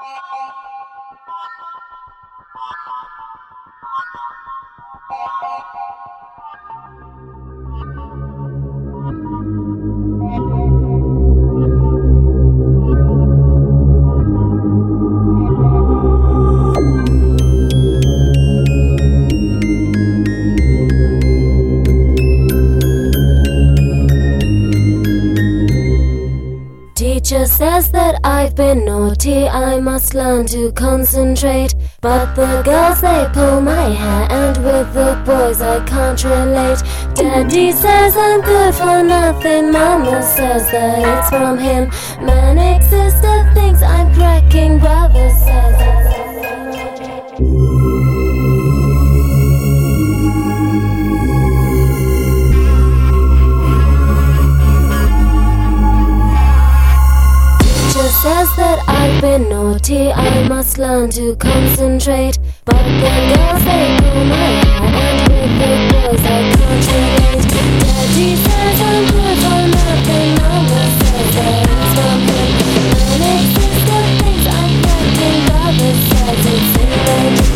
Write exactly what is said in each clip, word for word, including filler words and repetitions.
Teacher says that I've been naughty, I must learn to concentrate. But the girls, they pull my hair, and with the boys I can't relate. Daddy says I'm good for nothing, Mama says that it's from him. Manic sister thinks I'm cracking, brother says it's says that I've been naughty, I must learn to concentrate. But the girls, they pull my hair, and with the boys I can't relate. Daddy says I'm good for nothing, Mama says that it's from him. Manic sister thinks I'm cracking, brother says it's in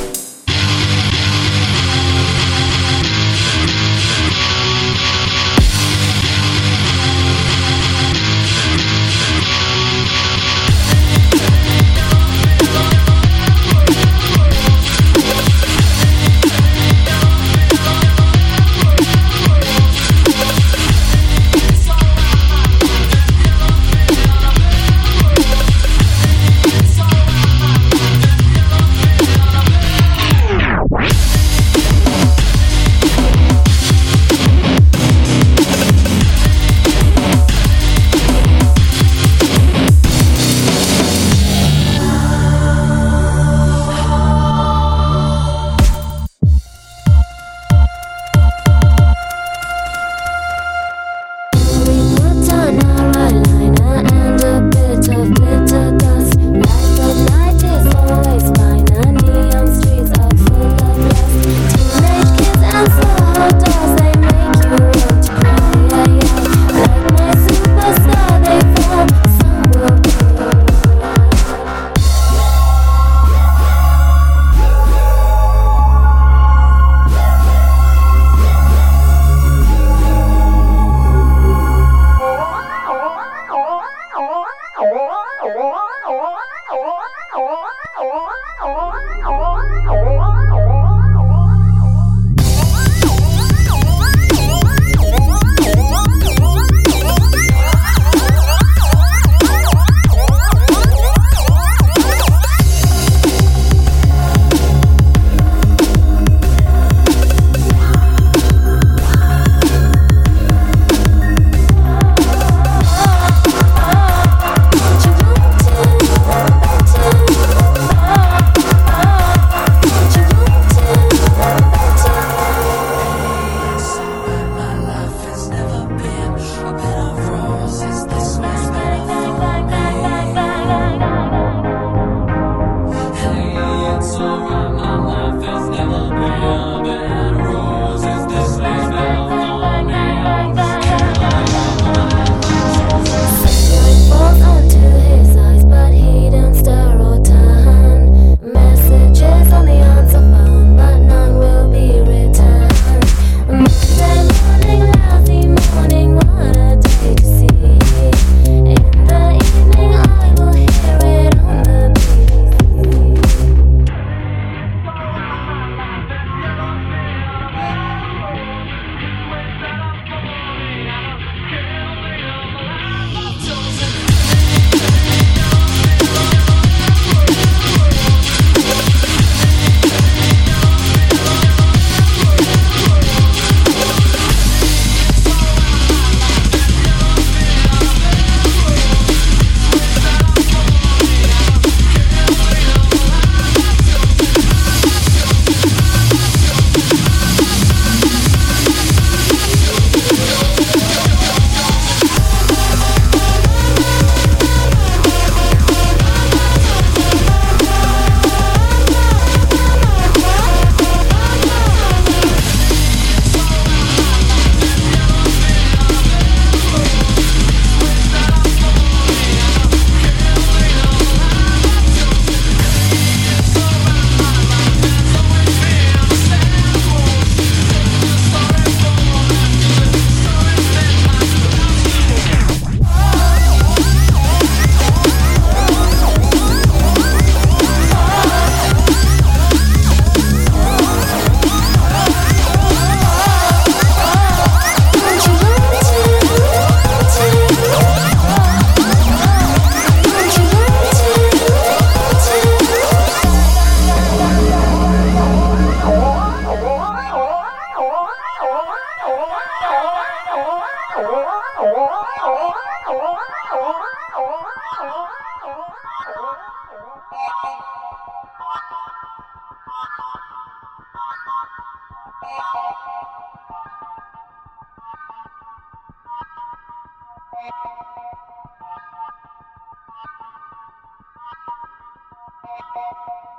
Thank you.